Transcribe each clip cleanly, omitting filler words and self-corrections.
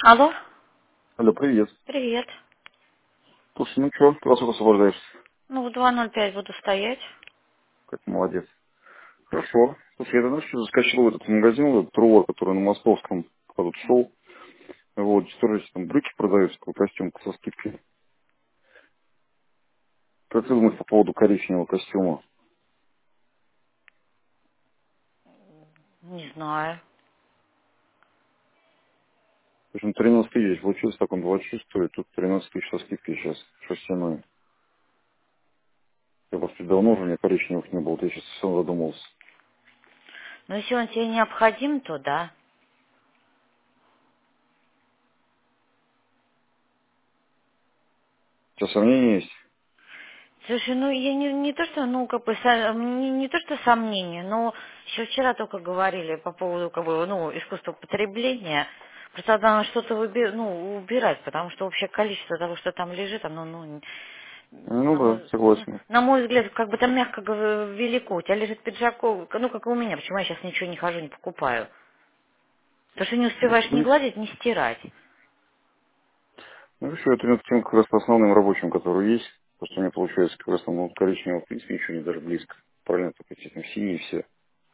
Алло, Алло, привет. привет. Слушай, ну что, ты во сколько освобождаешься? Ну, в 2:05 буду стоять. Как молодец. Хорошо. Слушай, я знаешь, что заскочил в этот магазин, в этот Трувор, который на Московском тут шел. Вот, тоже там брюки продаются, такой костюм со скидкой. Как ты думаешь по поводу коричневого костюма? Не знаю. В общем, 13 тысяч получилось, так он 26 стоит, тут 13 тысяч со скидкой сейчас, шерстяной. Я просто давно уже у меня коричневых не было, вот я сейчас сам задумался. Но если он тебе необходим, то да. У тебя сомнения есть? Слушай, ну я не то, что, ну, как бы, не то, что сомнения, но еще вчера только говорили по поводу, как бы, ну, искусства потребления. Просто надо что-то убирать, потому что общее количество того, что там лежит, оно, ну, Ну да, согласен. на мой взгляд, как бы там мягко велико. У тебя лежит пиджаков, ну, как и у меня, почему я сейчас ничего не хожу, не покупаю. Потому что не Ну, в успеваешь ни принципе, гладить, ни стирать. ну, еще это тем как раз по основным рабочим, которые есть. Просто у меня получается как раз там ну, коричневого, в принципе, ничего не даже близко. Правильно, только эти там синие все.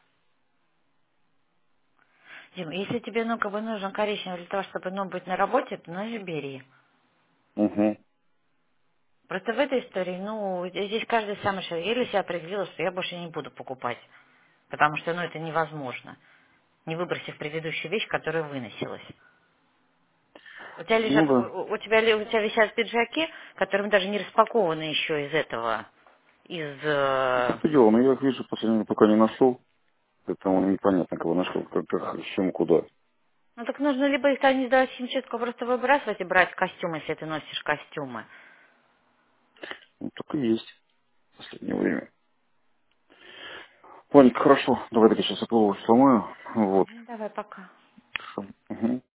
Дим, если тебе, ну, как бы нужен коричневый для того, чтобы, ну, быть на работе, то, ну, и бери. Угу. Просто в этой истории, ну, здесь каждый сам решает. Я для себя определила, что я больше не буду покупать. Потому что, ну, это невозможно. Не выбросив предыдущую вещь, которая выносилась. У тебя Ну лежат, да. у тебя висят пиджаки, которым даже не распакованы еще из этого, из... Ну, так и дело, но я их вижу, последнего пока не нашел. Это он непонятно, кого нашел, как, с чем, куда. Ну, так нужно либо их там не сдавать в химчистку, а просто выбрасывать и брать костюмы, если ты носишь костюмы. Ну, так и есть в последнее время. Ладненько, хорошо. Давай так я сейчас оплыву сломаю. Вот. Ну, давай, пока. Хорошо. Угу.